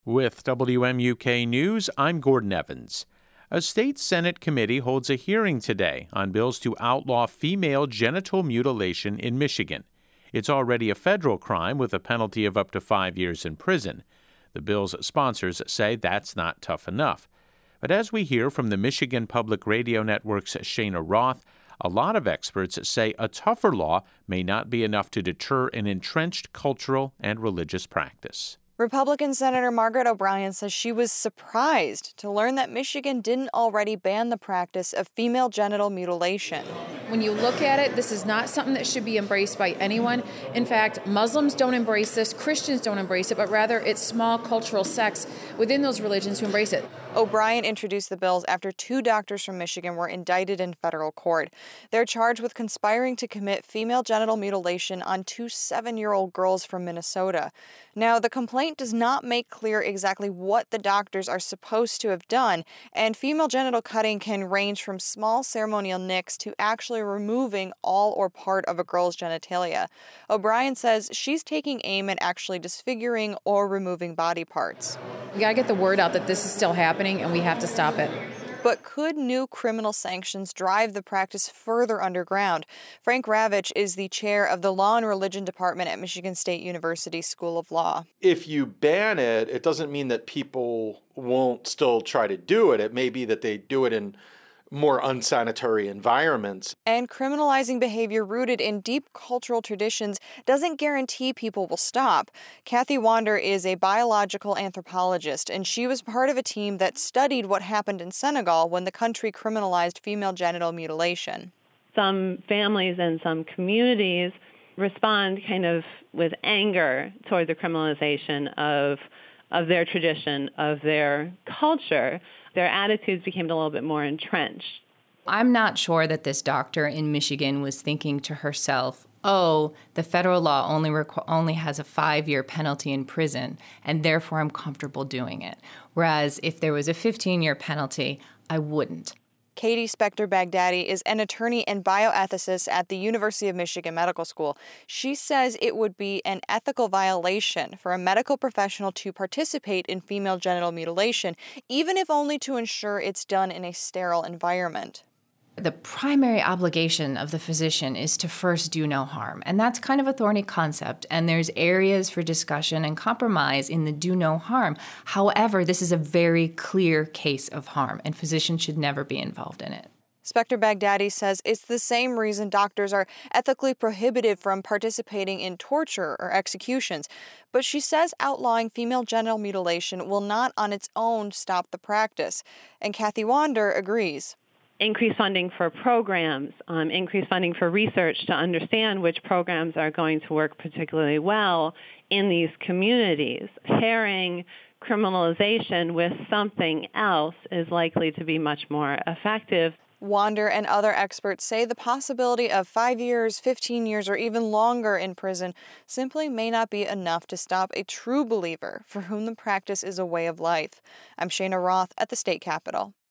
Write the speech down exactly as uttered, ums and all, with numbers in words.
With W M U K News, I'm Gordon Evans. A state Senate committee holds a hearing today on bills to outlaw female genital mutilation in Michigan. It's already a federal crime with a penalty of up to five years in prison. The bill's sponsors say that's not tough enough. But as we hear from the Michigan Public Radio Network's Shana Roth, a lot of experts say a tougher law may not be enough to deter an entrenched cultural and religious practice. Republican Senator Margaret O'Brien says she was surprised to learn that Michigan didn't already ban the practice of female genital mutilation. When you look at it, this is not something that should be embraced by anyone. In fact, Muslims don't embrace this, Christians don't embrace it, but rather it's small cultural sects within those religions who embrace it. O'Brien introduced the bills after two doctors from Michigan were indicted in federal court. They're charged with conspiring to commit female genital mutilation on two seven-year-old girls from Minnesota. Now, the complaint does not make clear exactly what the doctors are supposed to have done, and female genital cutting can range from small ceremonial nicks to actually removing all or part of a girl's genitalia. O'Brien says she's taking aim at actually disfiguring or removing body parts. We gotta get the word out that this is still happening and we have to stop it. But could new criminal sanctions drive the practice further underground? Frank Ravitch is the chair of the Law and Religion Department at Michigan State University School of Law. If you ban it, it doesn't mean that people won't still try to do it. It may be that they do it in more unsanitary environments. And criminalizing behavior rooted in deep cultural traditions doesn't guarantee people will stop. Kathy Wander is a biological anthropologist, and she was part of a team that studied what happened in Senegal when the country criminalized female genital mutilation. Some families and some communities respond kind of with anger toward the criminalization of of their tradition, of their culture. Their attitudes became a little bit more entrenched. I'm not sure that this doctor in Michigan was thinking to herself, oh, the federal law only requ- only has a five-year penalty in prison, and therefore I'm comfortable doing it. Whereas if there was a fifteen-year penalty, I wouldn't. Katie Spector-Baghdadi is an attorney and bioethicist at the University of Michigan Medical School. She says it would be an ethical violation for a medical professional to participate in female genital mutilation, even if only to ensure it's done in a sterile environment. The primary obligation of the physician is to first do no harm, and that's kind of a thorny concept, and there's areas for discussion and compromise in the do no harm. However, this is a very clear case of harm, and physicians should never be involved in it. Spector-Baghdadi says it's the same reason doctors are ethically prohibited from participating in torture or executions, but she says outlawing female genital mutilation will not on its own stop the practice, and Kathy Wander agrees. Increased funding for programs, um, increased funding for research to understand which programs are going to work particularly well in these communities. Pairing criminalization with something else is likely to be much more effective. Wander and other experts say the possibility of five years, fifteen years, or even longer in prison simply may not be enough to stop a true believer for whom the practice is a way of life. I'm Shana Roth at the State Capitol.